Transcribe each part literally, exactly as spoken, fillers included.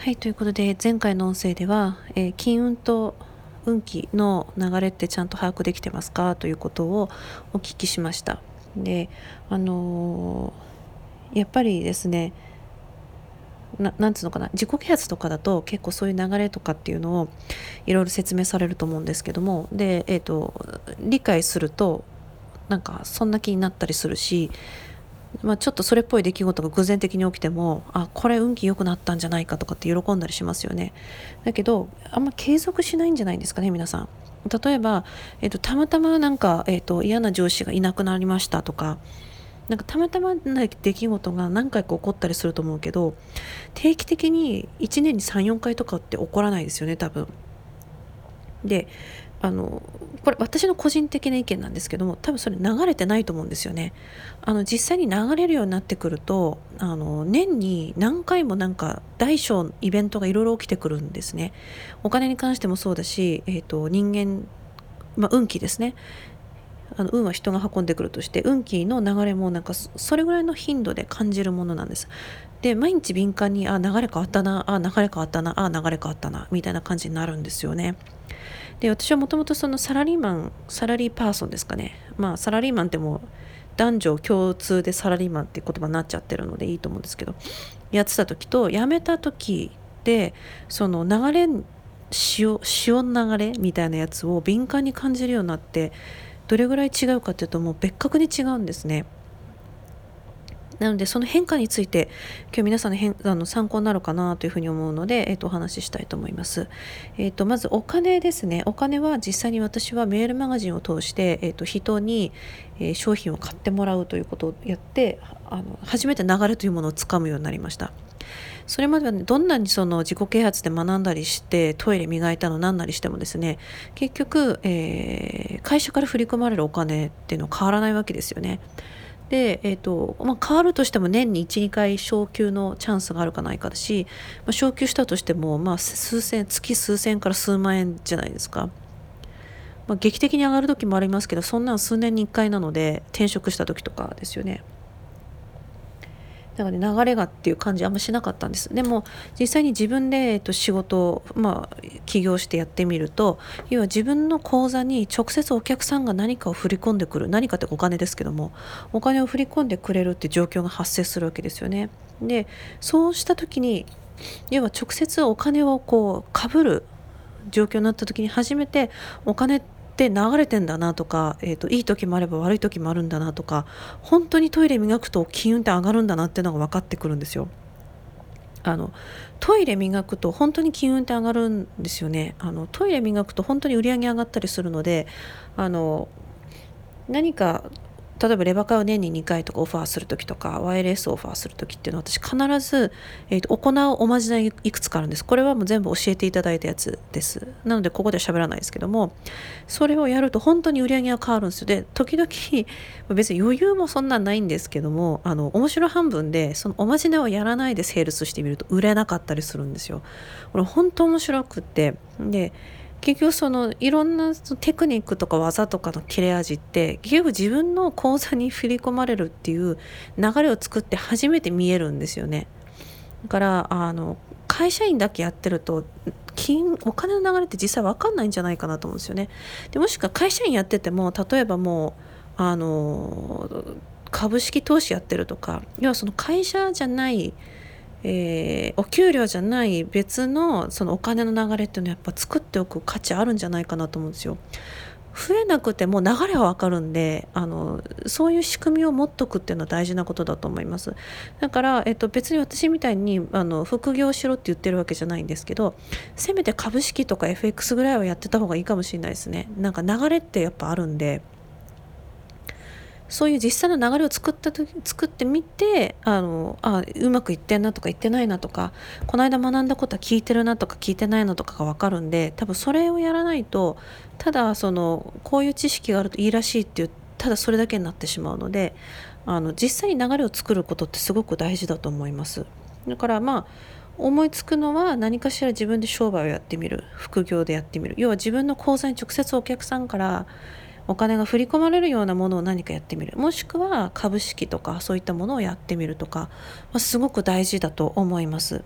はい、ということで前回の音声では、えー金運と運気の流れってちゃんと把握できてますかということをお聞きしました。で、あのーやっぱりですね、ななんつうのかな、自己啓発とかだと結構そういう流れとかっていうのをいろいろ説明されると思うんですけども、で、えーと、理解するとなんかそんな気になったりするし、まあ、ちょっとそれっぽい出来事が偶然的に起きても、あ、これ運気良くなったんじゃないかとかって喜んだりしますよね。だけどあんま継続しないんじゃないんですかね、皆さん。例えば、えっと、たまたまなんか、えっと、嫌な上司がいなくなりましたとか、なんかたまたまな出来事が何回か起こったりすると思うけど、定期的にいちねんにさん、よんかいとかって起こらないですよね、多分。で、あのこれ私の個人的な意見なんですけども、多分それ流れてないと思うんですよね。あの実際に流れるようになってくると、あの年に何回もなんか大小イベントがいろいろ起きてくるんですね。お金に関してもそうだし、えーと、人間、まあ、運気ですね。あの運は人が運んでくるとして、運気の流れもなんかそそれぐらいの頻度で感じるものなんです。で、毎日敏感に、あ、流れ変わったな、あ、流れ変わったな、あ、流れ変わったなみたいな感じになるんですよね。で、私はもともとそのサラリーマンサラリーパーソンですかね、まあサラリーマンってもう男女共通でサラリーマンっていう言葉になっちゃってるのでいいと思うんですけど、やってた時と辞めた時で、その流れ、潮潮の流れみたいなやつを敏感に感じるようになって、どれぐらい違うかというと、もう別格に違うんですね。なのでその変化について今日皆さんの変あの参考になるかなというふうに思うので、えー、とお話ししたいと思います。えー、とまずお金ですね。お金は実際に私はメールマガジンを通して、えー、と人に、えー商品を買ってもらうということをやって、あの初めて流れというものをつかむようになりました。それまでは、ね、どんなにその自己啓発で学んだりしてトイレ磨いたのなんなりしてもですね、結局、えー会社から振り込まれるお金っていうのは変わらないわけですよね。で、えーとまあ、変わるとしても年にいち、にかい昇給のチャンスがあるかないかだし、まあ、昇給したとしても、まあ、数千月数千から数万円じゃないですか。まあ、劇的に上がる時もありますけど、そんなん数年にいっかいなので、転職した時とかですよね。だからね、流れがっていう感じあんましなかったんです。でも実際に自分で、えっと、仕事を、まあ、起業してやってみると、要は自分の口座に直接お客さんが何かを振り込んでくる、何かってお金ですけども、お金を振り込んでくれるっていう状況が発生するわけですよね。で、そうした時に、要は直接お金をこうかぶる状況になった時に初めて、お金って流れてんだなとか、えーと、いい時もあれば悪い時もあるんだなとか、本当にトイレ磨くと金運って上がるんだなっていうのが分かってくるんですよ。あのトイレ磨くと本当に金運って上がるんですよね。あのトイレ磨くと本当に売り上げ上がったりするので、あの何か例えばレバカを年ににかいとかオファーするときとか ワイエルエス をオファーするときっていうのは、私必ず、えー、と行うおまじないいくつかあるんです。これはもう全部教えていただいたやつです。なのでここでは喋らないですけども、それをやると本当に売り上げが変わるんですよ。で、時々別に余裕もそんなんないんですけども、あの面白半分でそのおまじないをやらないでセールスしてみると売れなかったりするんですよ。これ本当面白くって、で結局そのいろんなそのテクニックとか技とかの切れ味って結局自分の口座に振り込まれるっていう流れを作って初めて見えるんですよね。だからあの会社員だけやってると金お金の流れって実際分かんないんじゃないかなと思うんですよね。でもしくは会社員やってても、例えばもうあの株式投資やってるとか、要はその会社じゃないえー、お給料じゃない別のそのお金の流れっていうのはやっぱ作っておく価値あるんじゃないかなと思うんですよ。増えなくても流れは分かるんで、あのそういう仕組みを持っとくっていうのは大事なことだと思います。だから、えっと、別に私みたいにあの副業しろって言ってるわけじゃないんですけど、せめて株式とか エフエックス ぐらいはやってた方がいいかもしれないですね。なんか流れってやっぱあるんで、そういう実際の流れを作った時作ってみて、あのあうまくいってんなとかいってないなとか、この間学んだことは聞いてるなとか聞いてないのとかが分かるんで、多分それをやらないと、ただそのこういう知識があるといいらしいっていう、ただそれだけになってしまうので、あの実際に流れを作ることってすごく大事だと思います。だからまあ思いつくのは、何かしら自分で商売をやってみる、副業でやってみる、要は自分の口座に直接お客さんからお金が振り込まれるようなものを何かやってみる、もしくは株式とかそういったものをやってみるとか、まあ、すごく大事だと思います。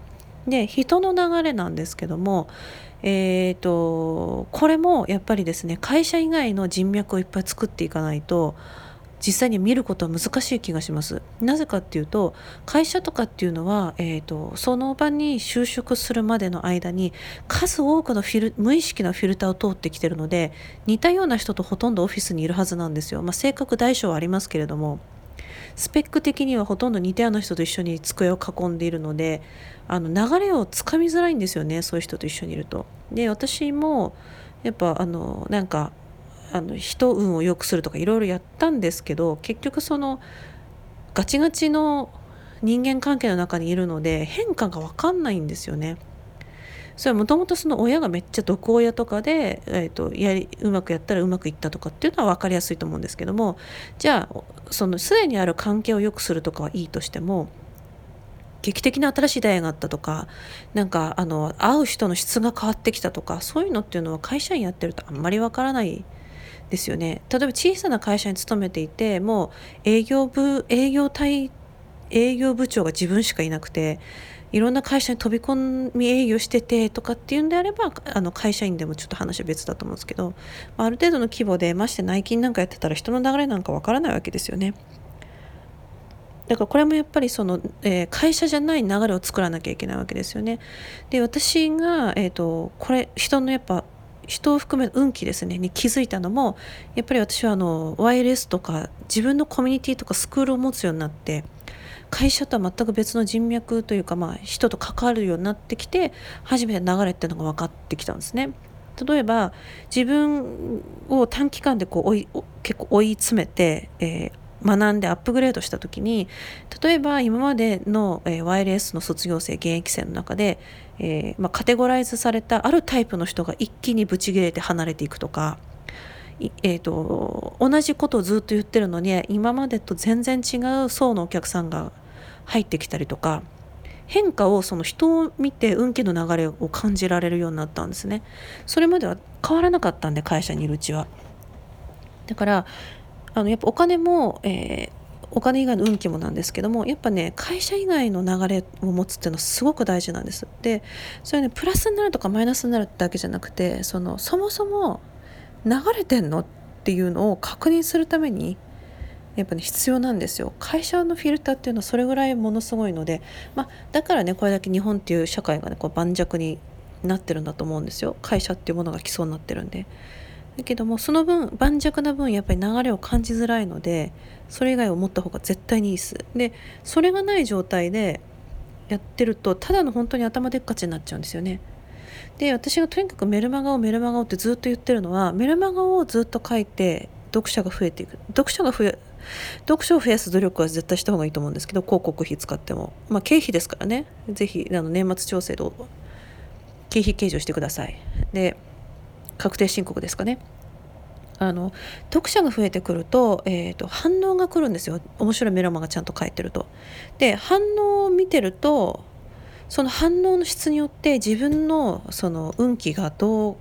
で人の流れなんですけども、えーとこれもやっぱりですね、会社以外の人脈をいっぱい作っていかないと実際に見ることは難しい気がします。なぜかっていうと、会社とかっていうのは、えーとその場に就職するまでの間に数多くのフィル無意識なフィルターを通ってきてるので、似たような人とほとんどオフィスにいるはずなんですよ。まあ、性格大小はありますけれども、スペック的にはほとんど似たような人と一緒に机を囲んでいるので、あの流れをつかみづらいんですよね、そういう人と一緒にいると。で私もやっぱあのなんかあの人運を良くするとかいろいろやったんですけど、結局そのガチガチの人間関係の中にいるので変化が分かんないんですよね。それはもともとその親がめっちゃ毒親とかで、えー、とやりうまくやったらうまくいったとかっていうのは分かりやすいと思うんですけども、じゃあそのすでにある関係を良くするとかはいいとしても、劇的な新しい出会いがあったとか、なんかあの会う人の質が変わってきたとか、そういうのっていうのは会社員やってるとあんまり分からないですよね。例えば小さな会社に勤めていて、もう営業部営業隊営業部長が自分しかいなくて、いろんな会社に飛び込み営業しててとかっていうんであれば、あの会社員でもちょっと話は別だと思うんですけど、ある程度の規模で、まして内勤なんかやってたら人の流れなんかわからないわけですよね。だからこれもやっぱりその、えー会社じゃない流れを作らなきゃいけないわけですよね。で私が、えー、とこれ人のやっぱ人を含め運気ですねに気づいたのも、やっぱり私はあの ワイエルエス とか自分のコミュニティとかスクールを持つようになって、会社とは全く別の人脈というか、まあ、人と関わるようになってきて初めて流れっていうのが分かってきたんですね。例えば自分を短期間でこう追い結構追い詰めて、えー学んでアップグレードした時に、例えば今までの、えー、ワイエルエス の卒業生現役生の中で、えーまあ、カテゴライズされたあるタイプの人が一気にブチ切れて離れていくとか、えーと、同じことをずっと言ってるのに今までと全然違う層のお客さんが入ってきたりとか、変化をその人を見て運気の流れを感じられるようになったんですね。それまでは変わらなかったんで、会社にいるうちは。だからあのやっぱお金も、えーお金以外の運気もなんですけども、やっぱね会社以外の流れを持つっていうのはすごく大事なんです。でそれね、プラスになるとかマイナスになるだけじゃなくて、そのそもそも流れてんのっていうのを確認するためにやっぱね必要なんですよ。会社のフィルターっていうのはそれぐらいものすごいので、まあ、だからねこれだけ日本っていう社会がねこう盤石になってるんだと思うんですよ。会社っていうものが基礎になってるんで。だけどもその分盤石な分やっぱり流れを感じづらいので、それ以外を持った方が絶対にいいです。でそれがない状態でやってるとただの本当に頭でっかちになっちゃうんですよね。で私がとにかくメルマガをメルマガをってずっと言ってるのは、メルマガをずっと書いて読者が増えていく、読者が増え読書を増やす努力は絶対した方がいいと思うんですけど、広告費使っても、まあ、経費ですからね、ぜひあの年末調整で経費計上してください。で確定申告ですかね。あの読者が増えてくると、えーと、反応が来るんですよ。面白いメルマガちゃんと書いてると。で反応を見てると、その反応の質によって自分のその運気がどう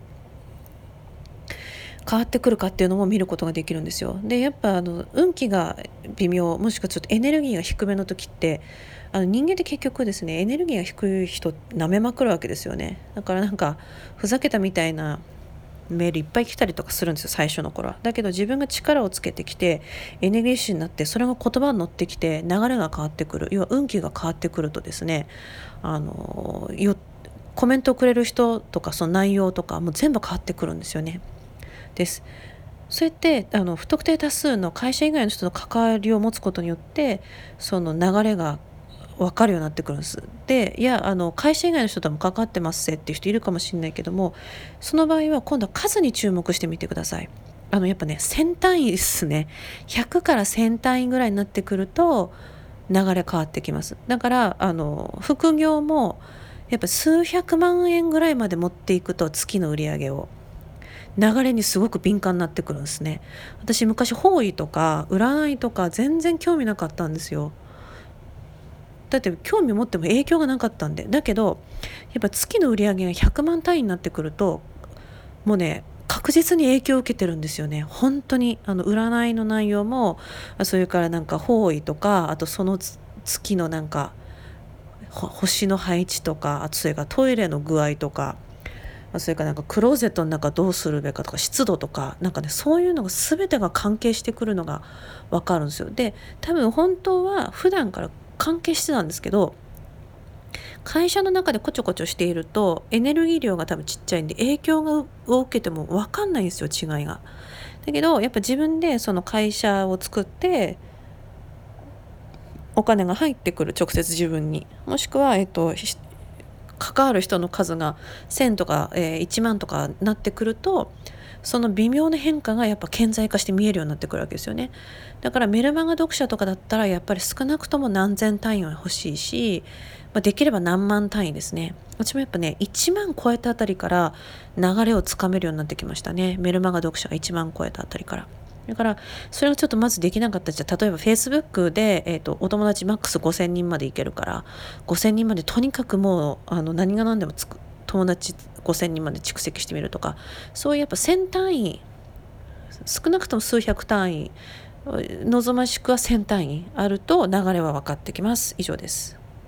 変わってくるかっていうのも見ることができるんですよ。でやっぱあの運気が微妙、もしくはちょっとエネルギーが低めの時って、あの人間って結局ですね、エネルギーが低い人舐めまくるわけですよね。だからなんかふざけたみたいなメールいっぱい来たりとかするんですよ、最初の頃は。だけど自分が力をつけてきてエネルギッシュになって、それが言葉に乗ってきて流れが変わってくる、要は運気が変わってくるとですね、あのよコメントをくれる人とかその内容とかもう全部変わってくるんですよね。です。そうやってあの不特定多数の会社以外の人と関わりを持つことによって、その流れが分かるようになってくるんです。でいやあの会社以外の人とも関わってますせっていう人いるかもしれないけども、その場合は今度は数に注目してみてください。あのやっぱねせん単位ですね。ひゃくからせん単位ぐらいになってくると流れ変わってきます。だからあの副業もやっぱ数百万円ぐらいまで持っていくと、月の売り上げを流れにすごく敏感になってくるんですね。私昔方位とか占いとか全然興味なかったんですよ。だって興味持っても影響がなかったんで。だけどやっぱ月の売り上げがひゃくまん単位になってくると、もうね確実に影響を受けてるんですよね。本当にあの占いの内容も、それからなんか方位とか、あとその月のなんか星の配置とか、あとそれからトイレの具合とか、それからなんかクローゼットの中どうするべかとか、湿度とか、なんかね、そういうのが全てが関係してくるのが分かるんですよ。で、多分本当は普段から関係してたんですけど、会社の中でこちょこちょしているとエネルギー量が多分ちっちゃいんで、影響がを受けても分かんないんですよ、違いが。だけどやっぱ自分でその会社を作ってお金が入ってくる、直接自分に、もしくは、えっと、関わる人の数がせんとか、えー、いちまんとかなってくると、その微妙な変化がやっぱ顕在化して見えるようになってくるわけですよね。だからメルマガ読者とかだったらやっぱり少なくとも何千単位は欲しいし、まあ、できれば何万単位ですね。うちもやっぱね、いちまん超えたあたりから流れをつかめるようになってきましたね。メルマガ読者がいちまん超えたあたりから。だからそれがちょっとまずできなかったじゃ、例えば Facebook で、えーと、お友達マックスごせんにんまでいけるから、ごせんにんまでとにかくもうあの何が何でもつく友達ごせんにんまで蓄積してみるとか、そういうやっぱせん単位、少なくとも数百単位、望ましくはせん単位あると流れは分かってきます。以上です。